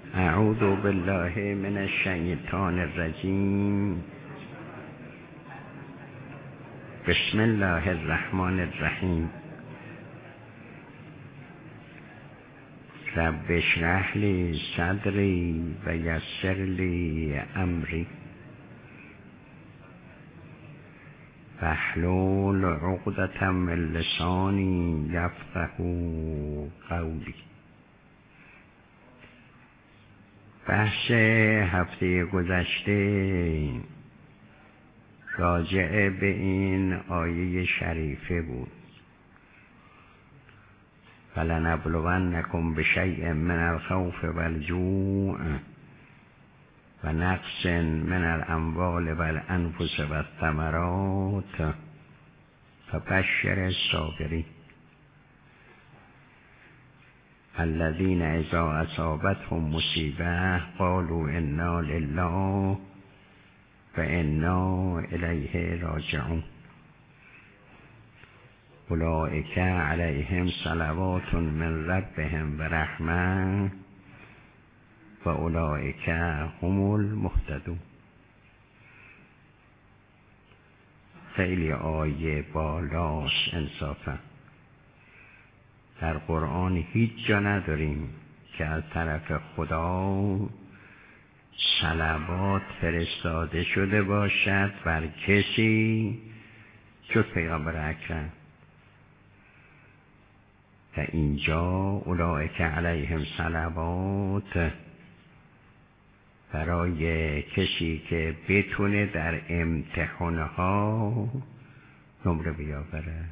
اعوذ بالله من الشیطان الرجیم. بسم الله الرحمن الرحیم. رب اشرح لی صدری و یسر لی امری واحلل عقدة من لسانی یفقهوا قولی. بحث هفته گذشته راجع به این آیه شریفه بود: فلنبلونکم بشیء من الخوف والجوع و نقص من الاموال والانفس والثمرات فبشر الصابرین الذين اذا اصابتهم مصیبه قالوا انا لله و انا الیه راجعون اولئک علیهم صلوات من ربهم و رحمه و اولئک هم المهتدون. خیلی آیه بالاست انصافا. در قرآن هیچ جا نداریم که از طرف خدا صلوات فرستاده شده باشد بر کسی جز پیغمبر اکرم. و اینجا اولئک علیهم صلوات برای کسی که بتونه در امتحانها نمره بیاوره.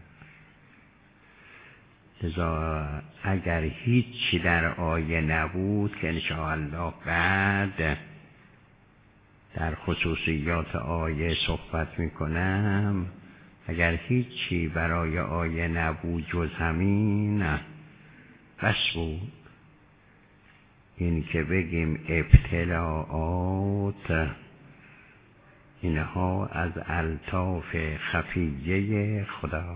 لذا اگر هیچی در آیه نبود که انشاءالله بعد در خصوصیات آیه صحبت میکنم، اگر هیچی برای آیه نبود جز همین بس بود. این که بگیم ابتلاعات اینها از الطاف خفیه خدا.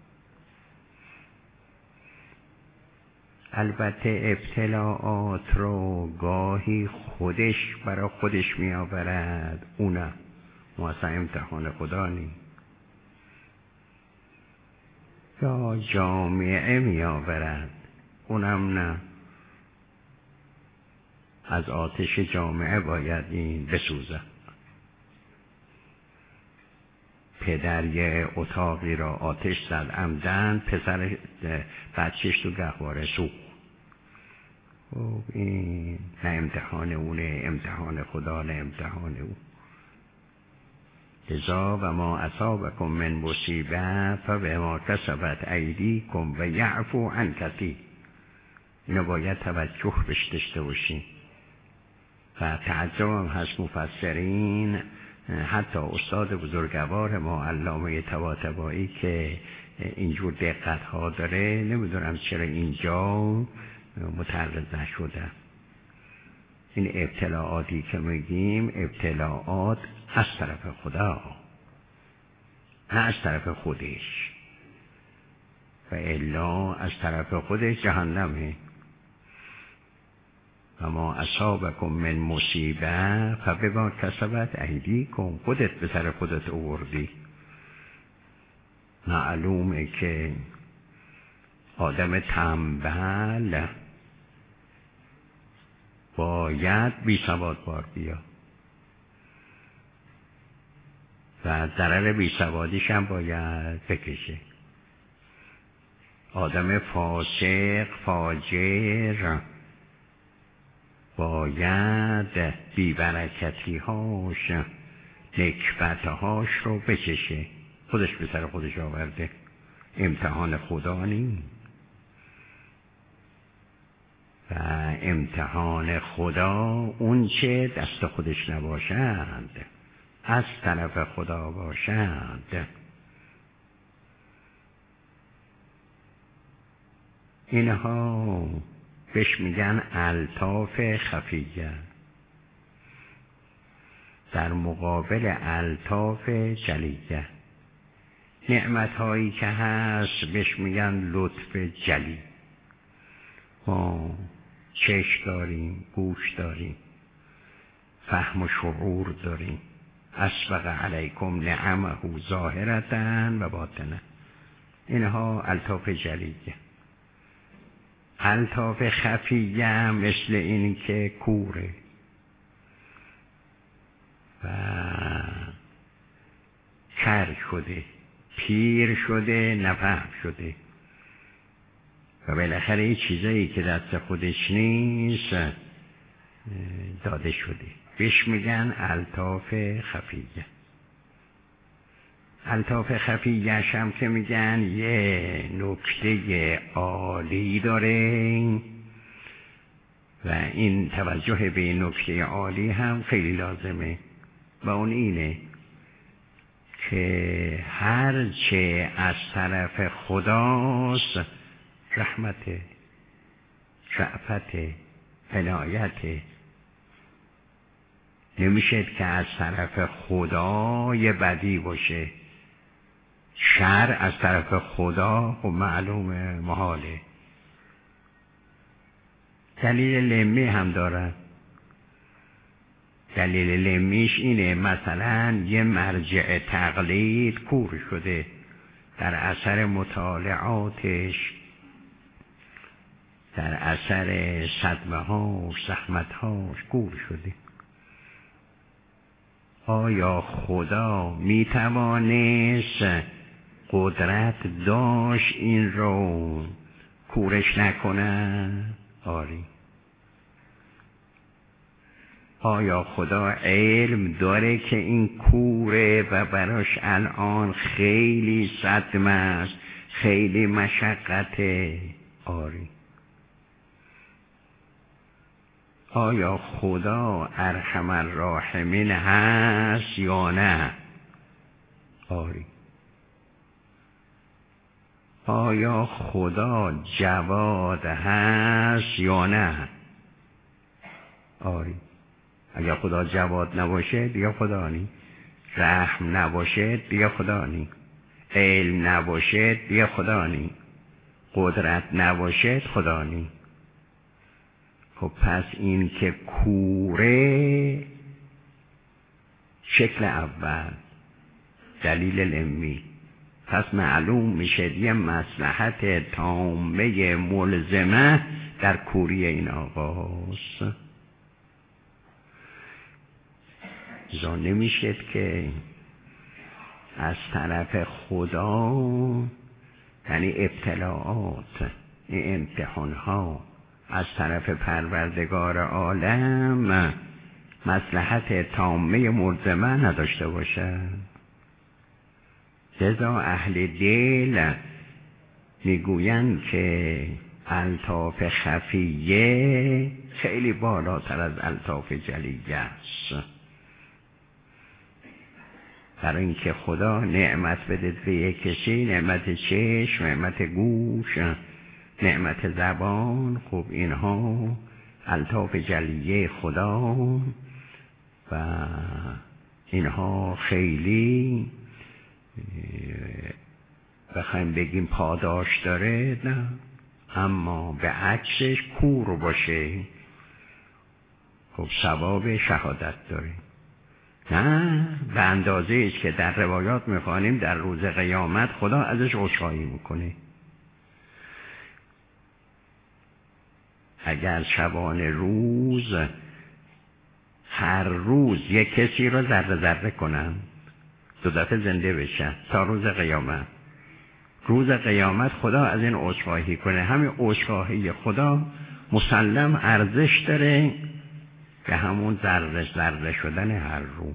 البته ابتلاعات رو گاهی خودش برای خودش می آورد، اونم اصلا امتحان خدا نیست. یا جامعه می آورد، اونم نه. از آتش جامعه باید این بسوزه. پدر یه اتاقی را آتش زد عمدن، پسر بچهش تو گهواره سوخت. خب این نه امتحان اونه، امتحان خدا، نه امتحان اون. لذا و ما اصابکم من مصیبه فبما کسبت ایدیکم و یعفو عن کثیر. اینو باید توجه بهش داشته باشیم. و تعجب هم هست مفسرین، حتی استاد بزرگوار ما علامه طباطبایی که اینجور دقت ها داره، نمیدونم چرا اینجا متعرض نشده. این ابتلاعاتی که میگیم ابتلاعات از طرف خدا، نه از طرف خودش. و الا از طرف خودش جهنمه. و ما اصابکم من مصیبه فبما کسبت ایدیکم. خودت به سر خودت آوردی. معلومه که آدم تنبل باید بی سواد بار بیا و ضرر بی سوادیش هم باید بکشه. آدم فاسق فاجر باید بیبرکتی هاش، نکبت هاش رو بچشه. خودش به سر خودش آورده. امتحان خدا نیست. و امتحان خدا اون چه دست خودش نباشد، از طرف خدا باشد. اینها بهش میگن الطاف خفیه، در مقابل الطاف جلیه. نعمت هایی که هست بهش میگن لطف جلی. ما چشم داریم، گوش داریم، فهم و شعور داریم. اسبغ علیکم نعمه ظاهرة و باطنه. اینها الطاف جلیه. الطاف خفیه مثل این که کوره و کر شده، پیر شده، نفهم شده و بالاخره این چیزایی که دست خودش نیست داده شده. بهش میگن الطاف خفیه. الطاف خفیه‌ش هم که میگن یه نکته عالی داره و این توجه به نکته عالی هم خیلی لازمه و اون اینه که هرچه از طرف خداست رحمت، رأفت، عنایت، نمیشه که از طرف خدا یه بدی باشه. شر از طرف خدا و معلوم محاله. دلیل لمی هم دارن. دلیل لمیش اینه مثلا یه مرجع تقلید کور شده در اثر مطالعاتش، در اثر صدمه هاش، زحمت هاش کور شده. آیا خدا میتوانست، قدرت داشت این رو کورش نکنه؟ آری. آیا خدا علم داره که این کوره و براش الان خیلی صدمه است، خیلی مشقته؟ آری. آیا خدا ارحم الراحمین هست یا نه؟ آری. آیا خدا جواد هست یا نه؟ آری. اگر خدا جواد نباشه دیگه خدا نی. رحم نباشه دیگه خدا نی. علم نباشه دیگه خدا نی. قدرت نباشه خدا نی. خب پس این که کوره شکل اول، دلیل علمی، پس معلوم میشه یه مصلحت تامه ملزمه در کوری این آقاست. زا نمیشه که از طرف خدا، یعنی ابتلاعات، این امتحان ها از طرف پروردگار عالم مصلحت تامه ملزمه نداشته باشه. لذا اهل دل میگویند که الطاف خفیه خیلی بالاتر از الطاف جلیه است. برای اینکه خدا نعمت بده به یک کسی، نعمت چشم، نعمت گوش، نعمت زبان، خب اینها الطاف جلیه خدا و اینها خیلی بخوایم بگیم پاداش داره نه، اما به عکسش کور باشه خب ثواب شهادت داره. نه به اندازه ایست که در روایات میخوانیم در روز قیامت خدا ازش عذرخواهی میکنه. اگر شبان روز هر روز یک کسی رو ذره ذره کنن، دو دفعه زنده بشن تا روز قیامت، روز قیامت خدا از این عذرخواهی کنه. همین عذرخواهی خدا مسلم ارزش داره که همون ذره ذره شدن هر روز.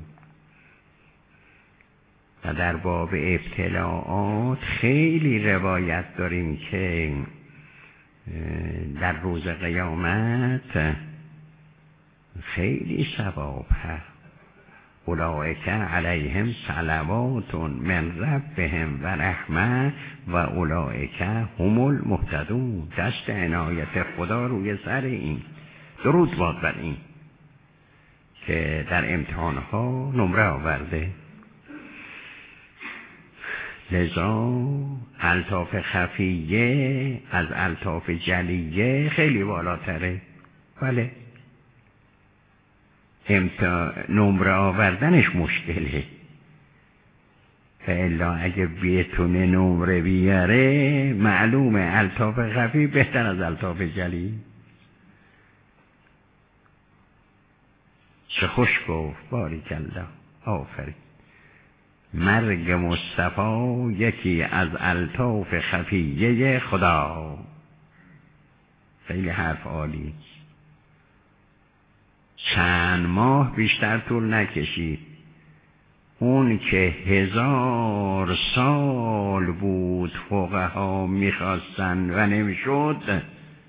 و در باب ابتلاعات خیلی روایت داریم که در روز قیامت خیلی ثواب هست. اولئک علیهم صلوات من ربهم و رحمه و اولئک هم المهتدون. دست عنایت خدا روی سر این، درود باد بر این که در امتحانها نمره آورده. لذا الطاف خفیه از الطاف جلیه خیلی بالاتره. بله نمره آوردنش مشکله، فالا اگه بتونه نمره بیاره معلومه الطاف خفی بهتر از الطاف جلی. چه خوش گفت، باریکالله، آفرین. مرگ مصطفی یکی از الطاف خفیه خدا. خیلی حرف عالی. چند ماه بیشتر طول نکشید، اون که 1000 سال بود فقها میخواستن و نمیشد،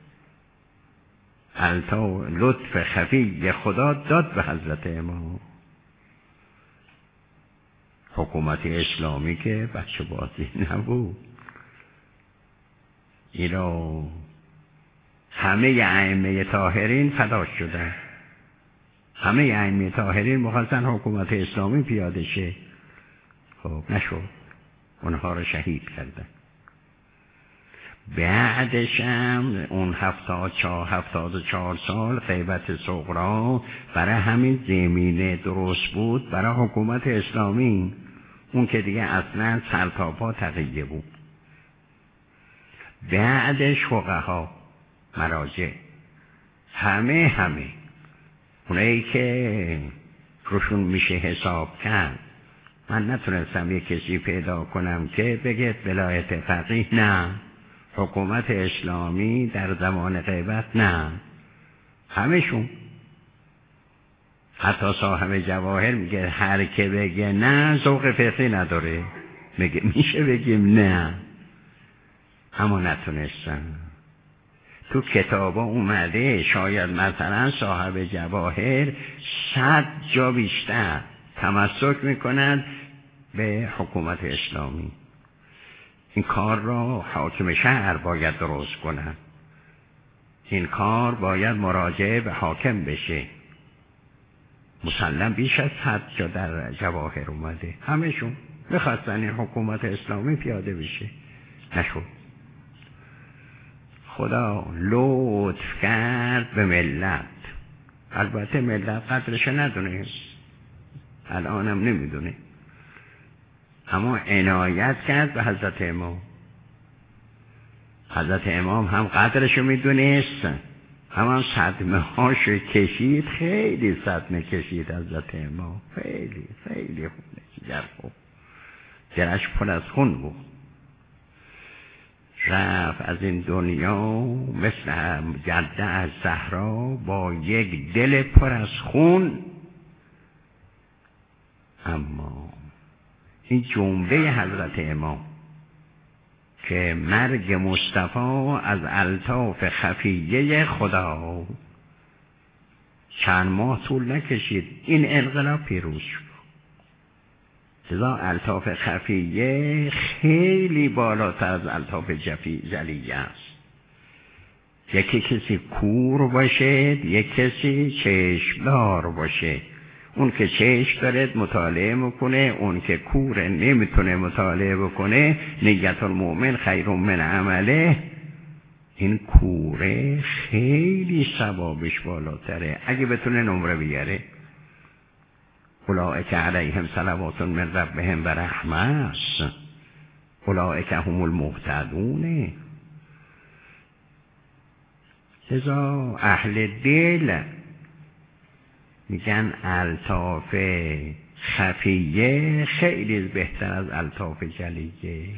لطف خفی خدا داد به حضرت امام. حکومت اسلامی که بچه بازی نبود. اینا همه ائمه طاهرین فدا شدن، همه ائمه طاهرین می‌خواستن حکومت اسلامی پیاده شه، خب نشد، اونها رو شهید کردن. بعدش هم اون 74 سال غیبت صغرا برای همین زمینه درست بود برای حکومت اسلامی، اون که دیگه اصلا سرتاپا تقیه بود. بعدش فقها مراجع همه اونایی که روشون میشه حساب کرد، من نتونستم یک کسی پیدا کنم که بگه ولایت فقیه نه، حکومت اسلامی در زمان غیبت نه، همشون. حتی صاحب جواهر میگه هر که بگه نه ذوق فقهی نداره، میگه میشه بگیم نه، اما نتونستم. تو کتابا اومده شاید مثلا صاحب جواهر 100 جا بیشتر تمسک میکنند به حکومت اسلامی. این کار را حاکم شهر باید درست کنند، این کار باید مراجعه به حاکم بشه. مسلم بیش از 100 جا در جواهر اومده، همشون میخواستن این حکومت اسلامی پیاده بشه، نشد. خدا لطف کرد به ملت، البته ملت قدرش ندونه، الانم نمیدونه، اما عنایت کرد به حضرت امام. حضرت امام هم قدرشو میدونست، هم صدمه هاشو کشید، خیلی صدمه کشید حضرت امام، خیلی خیلی خونه جرش پر از خون بود. رفت از این دنیا مثل جده از صحرا با یک دل پر از خون. اما این جمله حضرت امام که مرگ مصطفی از الطاف خفیه خدا، چند ماه طول نکشید این انقلاب پیروز شد. لذا الطاف خفیه خیلی بالاتر از الطاف جلیه است. یکی کسی کور باشه، یک کسی چشمدار باشه. اون که چشم داره مطالعه میکنه، اون که کوره نمیتونه مطالعه بکنه. نیت المؤمن خیر من عمله. این کوره خیلی ثوابش بالاتره اگه بتونه نمره بیاره. اولئک علیهم صلوات من ربهم و رحمه، اولئک هم المهتدون. لذا اهل دل میگن الطاف خفیه خیلی بهتر از الطاف جلیه.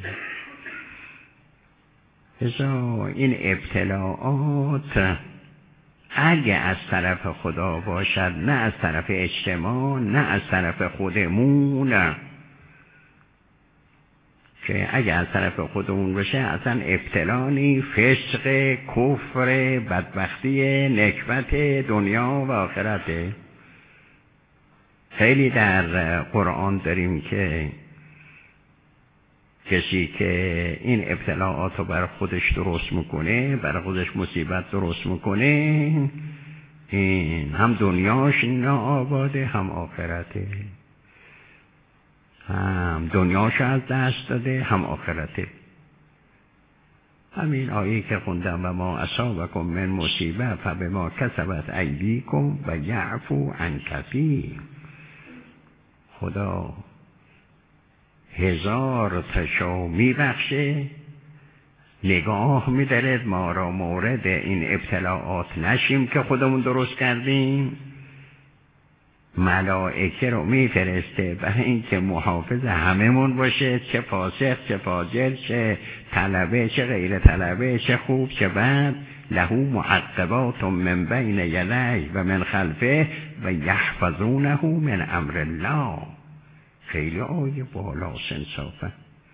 لذا این ابتلاعات اگه از طرف خدا باشد، نه از طرف اجتماع، نه از طرف خودمون، که اگه از طرف خودمون باشه اصلا ابتلانی فسق، کفر، بدبختی، نکبت دنیا و آخرته. خیلی در قرآن داریم که کسی که این ابتلاعات رو برای خودش درست میکنه، برای خودش مصیبت درست میکنه، این هم دنیاش ناآباده هم آخرته، هم دنیاش از دست داده هم آخرته. همین آیه که خوندم و ما اصابکم من مصیبه فبما کسبت ایدیکم و یعفو عن کثیر. خدا 1000 تاشو میبخشه، نگاه میدارد ما را مورد این ابتلاعات نشیم که خودمون درست کردیم، ملائکه رو میفرسته برای اینکه محافظ هممون باشه، چه فاسق چه فاجر، چه طلبه چه غیر طلبه، چه خوب چه بد. له معقبات من بین یدیه و من خلفه و یحفظونه من امر الله. خیلی آیه بالاست انصافا.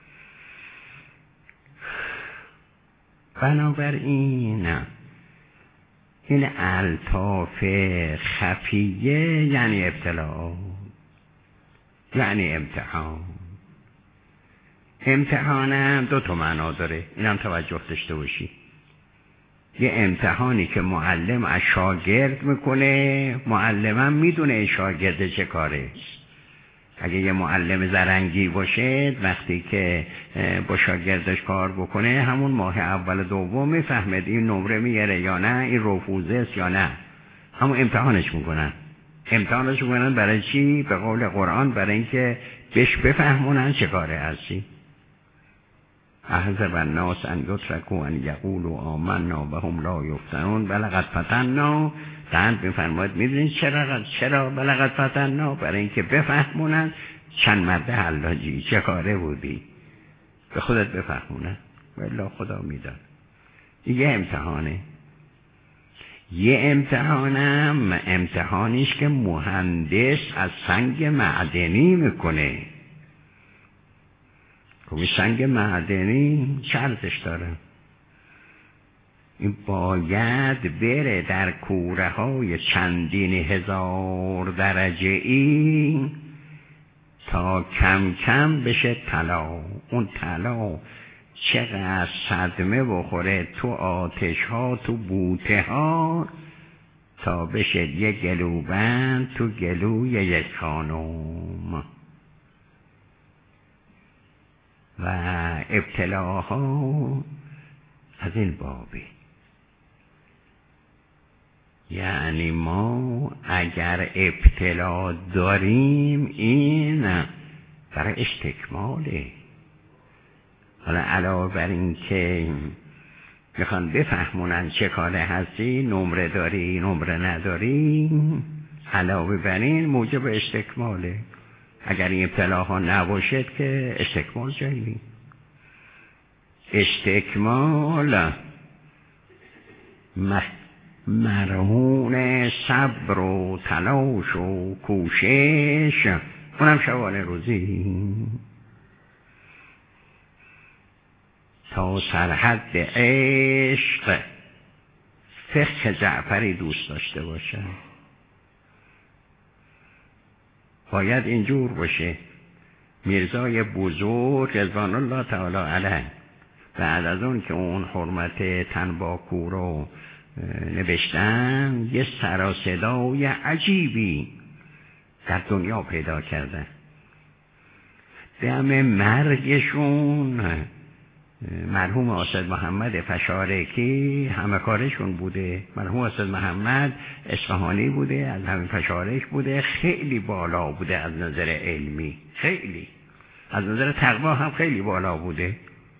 بنابراین این الطاف خفیه یعنی ابتلا، یعنی امتحان. امتحانم 2 معنا داره، این هم توجه داشته باشی. یه امتحانی که معلم از شاگرد میکنه، معلمم میدونه شاگرد چه کاره. اگه یه معلم زرنگی باشه وقتی که با شاگردش کار بکنه همون ماه اول دوم میفهمد این نمره میاره یا نه، این رفوزه است یا نه. همون امتحانش میکنن برای چی؟ به قول قرآن برای اینکه بهش بفهمونن چه کاره هستی. احسب الناس ان یترکوا ان یقولوا آمنا و هم لا یفتنون بلقد فتنا. تعالی میفرماید میدونید چرا بلقد فتنا؟ برای اینکه بفهمونن چند مرده حلاجی چه کاره بودی، به خودت بفهمونن. والله خدا میدان. یه امتحانه. یه امتحانم امتحانیش که مهندس از سنگ معدنی میکنه. خب سنگ معدنی چه ارزش داره؟ این باید بره در کوره های چندین هزار درجه ای تا کم کم بشه طلا. اون طلا چقدر صدمه بخوره تو آتش ها تو بوته ها تا بشه یه گلوبند تو گلوی یک خانم. و ابتلاها از این بابی. یعنی ما اگر ابتلا داریم این برای استکماله. حالا علاوه بر این که میخوان بفهمونن چه کاره هستی، نمره داری نمره نداری، علاوه بر این موجب استکماله. اگر این ابتلاها نباشد که استکمال جایی نیست. استکمال مرهون صبر و تلاش و کوشش، اونم شوال روزی تا سرحد عشق فقه جعفری دوست داشته باشه. باید اینجور باشه. میرزای بزرگ رضوان الله تعالی علیه بعد از اون که اون حرمت تنباکو رو نوشتن یه سر و صدای عجیبی در دنیا پیدا کردن. دم مرگشون مرحوم استاد محمد فشارکی همه کارشون بوده. مرحوم استاد محمد اصفهانی بوده، از همین فشارک بوده، خیلی بالا بوده از نظر علمی، خیلی از نظر تقوا هم خیلی بالا بوده.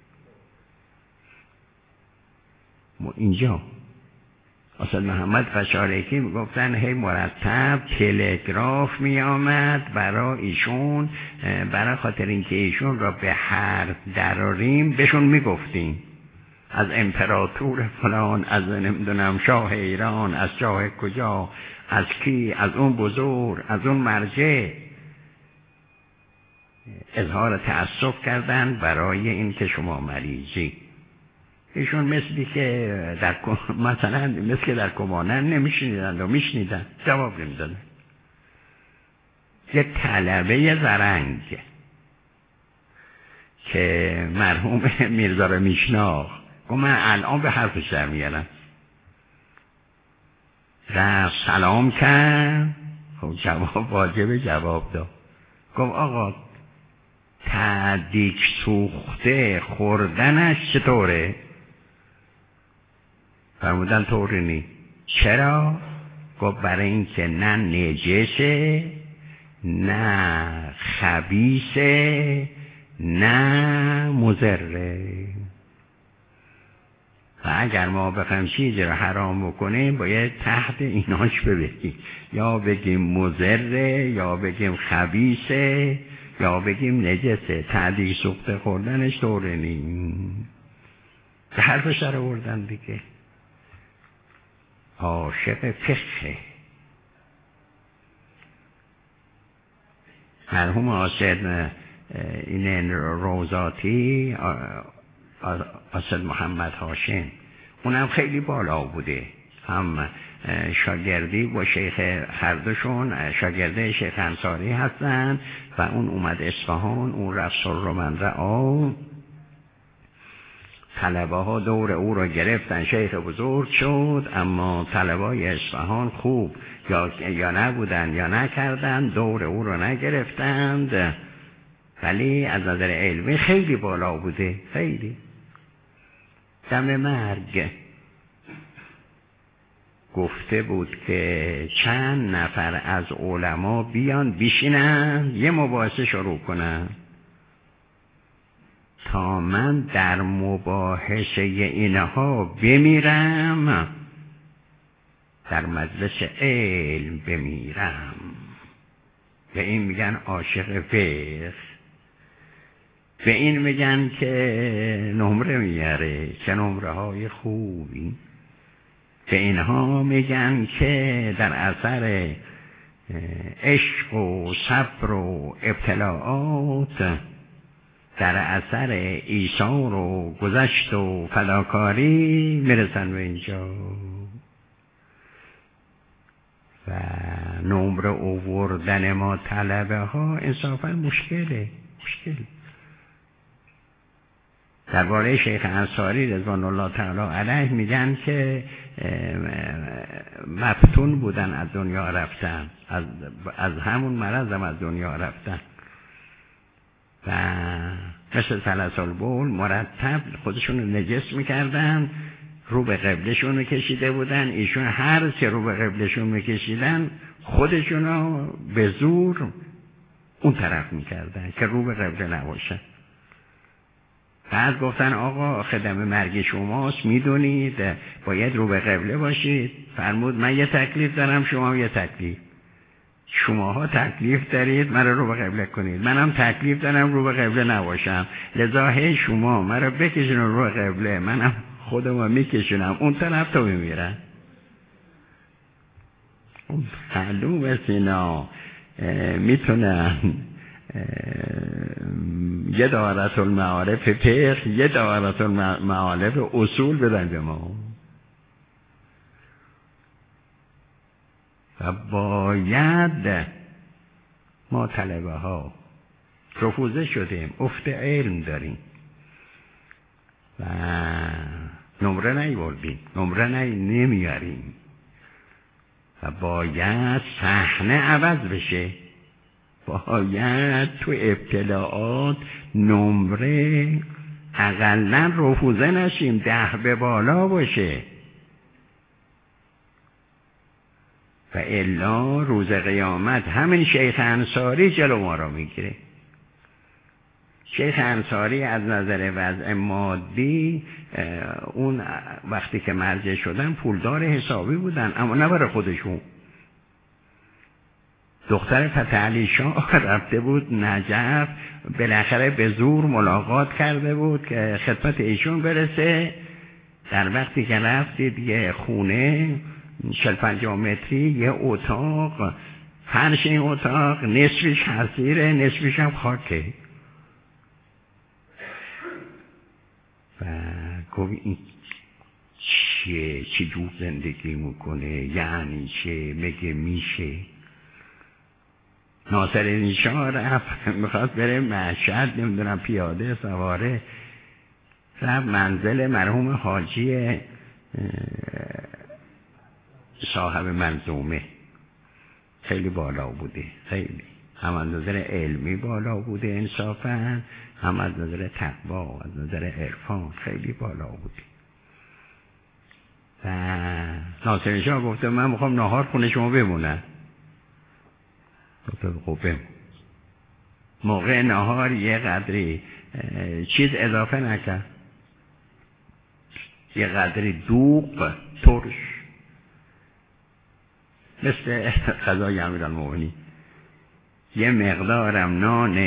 ما اینجا استاد محمد فشارکی میگفتن هی مرتب تلگراف می آمد برای ایشون، برای خاطر اینکه ایشون را به حرف دراریم بهشون میگفتیم از امپراتور فلان، از نمیدونم شاه ایران، از شاه کجا، از کی، از اون بزرگ، از اون مرجع. اظهار تأسف کردن برای این که شما مریضی. ایشون مثلی که در مثلا مثل که در کمانن نمیشنیدن و میشنیدن جواب نمیدادن. یه طلبه زرنگ که مرحوم میرزا رو میشناخت گفت من الان به حرفش در میارم. رفت سلام کرد، خب جواب واجب جواب داد. گفت آقا تدیک سوخته خوردنش چطوره؟ فرمودن طوری نی. چرا؟ گفت برای این که نه نجسه، نه خبیثه، نه مضره. و اگر ما بخوایم چیزی رو حرام بکنیم باید تحت ایناش ببینیم، یا بگیم مضره، یا بگیم خبیثه، یا بگیم نجسه. تعدیل سوخته خوردنش طوره نیم. به حرفش رو بردن دیگه. عاشق فقه. مرحوم آسد این روزاتی، آسد محمد هاشم، اونم خیلی بالا بوده. هم شاگردی با شیخ، هر دوشون شاگرده شیخ انصاری هستن و اون اومد اصفهان، اون رفت سر من رعا. طلبه ها دور او را گرفتن، شیخ بزرگ شد، اما طلبه های اصفهان خوب یا نبودن یا نکردن، دور او را نگرفتند، ولی از نظر علمی خیلی بالا بوده. خیلی دم مرگ گفته بود که چند نفر از علما بیان بشینن یه مباحثه شروع کنن تا من در مباحثه اینها بمیرم، در مجلس علم بمیرم. به این میگن عاشق فقه. به این میگن که نمره میاره، چه نمره های خوبی. به اینها میگن که در اثر عشق و صبر و ابتلاعات، در اثر ایثار و گذشت و فداکاری میرسن به اینجا. و نمره آوردن ما طلبه ها انصافا مشکل. درباره شیخ انصاری رضوان الله تعالی علیه میگن که مفتون بودن، از دنیا رفتن، از همون مرض هم از دنیا رفتن و مثل ثلاث البول مرتب خودشون رو نجس میکردن، رو به قبلشون میکشیده بودن. ایشون هر چه رو به قبلشون میکشیدن خودشون رو به زور اون طرف میکردن که رو به قبله نباشن. بعد گفتن آقا خدمه مرگ شماست، میدونید باید رو به قبله باشید. فرمود من یه تکلیف دارم، شما یه تکلیف. شماها تکلیف دارید مرا رو به قبله کنید، منم تکلیف دارم رو به قبله نباشم، لذا هی شما مرا بکشون رو به قبله، منم خودم میکشونم اون طرف تو میمیرن. معلوم سینا میتونن یه دایره المعارف فقه، یه دایره المعارف اصول بدن به ما. و باید ما طلبه ها رفوزه شدیم، افت علم داریم و نمره نیوردیم، نمره نمیاریم و باید صحنه عوض بشه. باید تو ابتلاعات نمره اقلن رفوزه نشیم، 10 به بالا باشه و الا روز قیامت همین شیخ انصاری جلو ما را میگیره. شیخ انصاری از نظر وضع مادی اون وقتی که مرجع شدن پولدار حسابی بودن، اما نه برای خودشون. دختر فتح علی شاه رفته بود نجف، بالاخره به زور ملاقات کرده بود که خدمت ایشون برسه. در وقتی که رفتید یه خونه 40-50 متری، یه اتاق، فرش این اتاق نصفش حصیره نصفش هم خاکه و گفت این چه جور زندگی میکنه، یعنی چه، مگه میشه؟ ناصرالدین شاه رفت میخواست بره مشهد، نمیدونم پیاده سواره، رفت منزل مرحوم حاجی صاحب منظومه. خیلی بالا بوده، خیلی هم از نظر علمی بالا بوده انصافا، هم از نظر تقوا و از نظر عرفان خیلی بالا بوده. و ناصر شاه گفته من میخوام ناهار خونه شما بمونم. گفته خب بمون. موقع ناهار یه قدری چیز اضافه نکرد، یه قدری دوغ ترش مثل غذای امیرالمومنین، یه مقدارم نان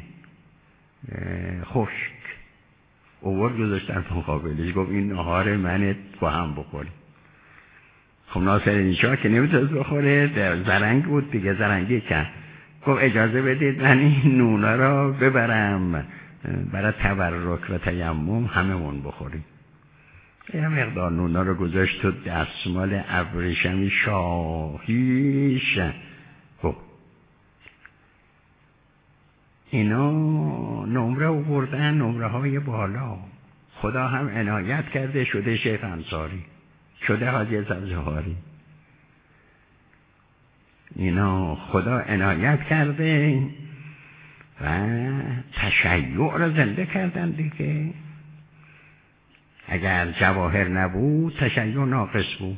خشک اوور گذاشتن تو مقابلش، گفت این ناهار منت با هم بخوریم. خب ناصرالدین شاه که نمیتونست بخوره، در زرنگ بود دیگه، زرنگی کرد، گفت اجازه بدید من این نونا را ببرم برای تبرک و تیمم هممون بخوریم. یه مقدار نونا رو گذاشت تو دستمال ابریشمی شاهیش. خب اینا نمره آوردن، نمره های بالا. خدا هم عنایت کرده، شده شیخ انصاری، شده حاجی سبزواری. اینا خدا عنایت کرده و تشیع را زنده کردن دیگه. اگر جواهر نبود تشیع ناقص بود.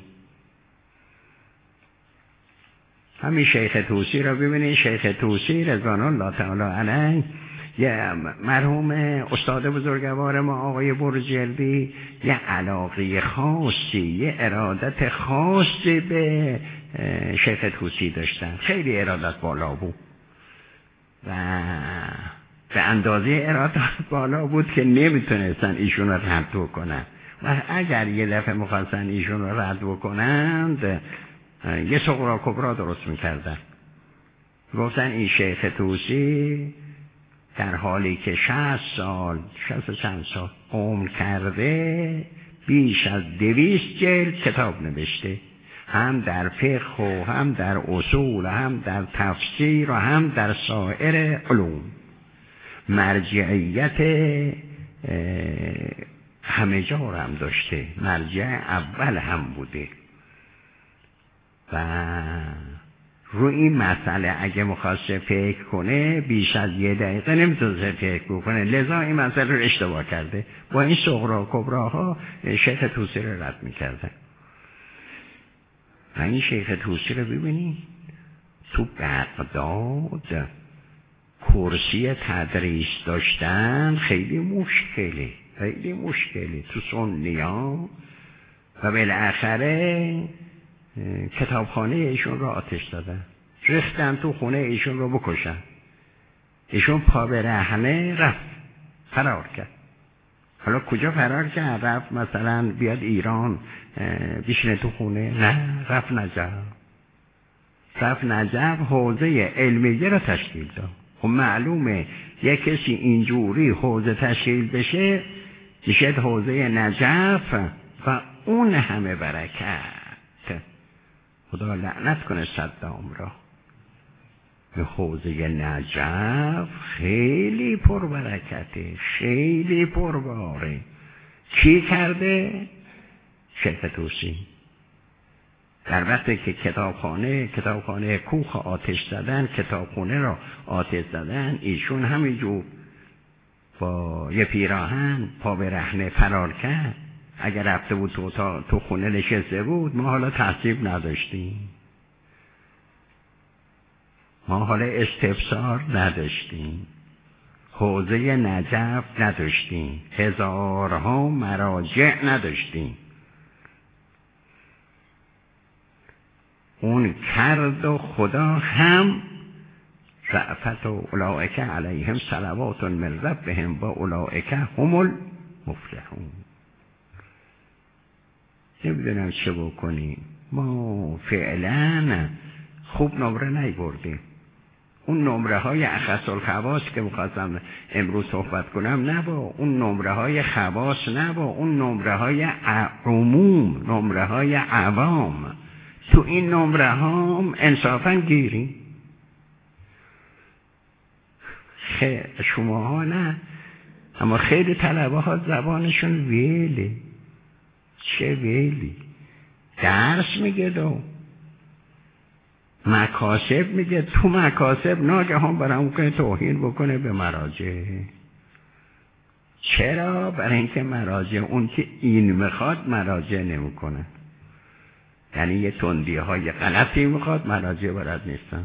همین شیخ طوسی را ببینید، شیخ طوسی رضوان الله تعالی علیه، یه مرحوم استاد بزرگوار ما آقای برجلدی یه علاقه خاصی، یه ارادت خاصی به شیخ طوسی داشتن، خیلی ارادت بالا بود و به اندازه ارادت بالا بود که نمیتونستن ایشون رو رد بکنن و اگر یه دفعه میخواستن ایشون رو رد بکنند یه صغرا کبرا درست میکردن. گفتن این شیخ طوسی در حالی که 60 سال 60 چند سال عمر کرده بیش از 200 جلد کتاب نوشته، هم در فقه و هم در اصول و هم در تفسیر و هم در سایر علوم. مرجعیت همه جا هم داشته، مرجع اول هم بوده و روی این مسئله اگه مخواست فکر کنه بیش از 1 دقیقه نمیتونه فکر بکنه، لذا این مسئله رو اشتباه کرده. با این صغرا کبراها شیخ طوسی رو رد میکردن. و این شیخ طوسی رو ببینید تو بغداد کرسی تدریس داشتن خیلی مشکله، خیلی مشکله تو سنی‌ها و بالاخره کتابخانه ایشون رو آتش دادن، ریختن تو خونه ایشون رو بکشن. ایشون پا به رهنه رفت فرار کرد. حالا کجا فرار کرد؟ رفت مثلا بیاد ایران بشینه تو خونه؟ نه، رفت نجف. رفت نجف حوزه علمیه را تشکیل داد. خب معلومه یک کسی اینجوری حوزه تشکیل بشه میشه حوزه نجف و اون همه برکت. خدا لعنت کنه صدام را. به حوزه نجف خیلی پربرکته، خیلی پرباره. کی کرده؟ شیخ طوسی. در وقتی که کتابخانه کوخ آتش زدن، کتابخانه را آتش زدن، ایشون همینجور با یه پیراهن پا به رهنه فرار کرد. اگر رفته بود تو خونه نشسته بود ما حالا تعصیب نداشتیم، ما حالا استفسار نداشتیم، حوزه نجف نداشتیم، هزارها مراجع نداشتیم. اون کرد و خدا هم رأفت و اولئک علیهم صلوات من ربهم و اولئک هم المفلحون. نمیدونم چه بکنیم، ما فعلا خوب نمره نیبردیم. اون نمره های اخص الخواص که میخواستم امروز صحبت کنم نه با اون نمره های خواص، نه با اون نمره های عموم، نمره های عوام. تو این نمره ها انصافا گیریم. شما ها نه، اما خیلی طلبه ها زبانشون ویله. چه ویلی؟ درس میگه دو مکاسب میگه، تو مکاسب ناگهان برام کنه توهین بکنه به مراجع. چرا؟ برای اینکه مراجع اون که این میخواد مراجع نمیکنه. یعنی یه تندی های غلطی میخواد، مراجع بلد نیستن.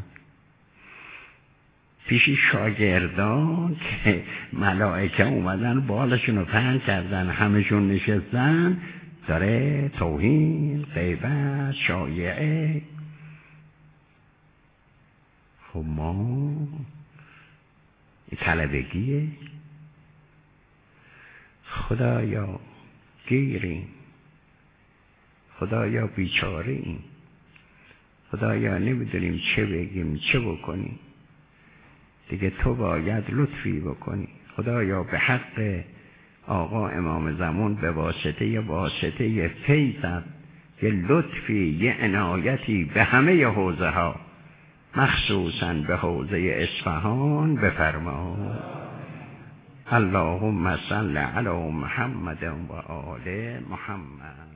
پیشی شاگردان که ملائکه اومدن بالشون رو پهن کردن، همشون نشستن، داره توهین، غیبت، شایعه. خب ما این طلبگیه. خدایا گیریم، خدایا بیچاره‌ایم، خدایا نمیدونیم چه بگیم چه بکنیم، دیگه تو باید لطفی بکنی. خدایا به حق آقا امام زمان به واسطه فیضت یه لطفی، یه عنایتی به همه حوزه ها، مخصوصاً به حوزه اصفهان بفرما. اللهم صل علی محمد و آل محمد.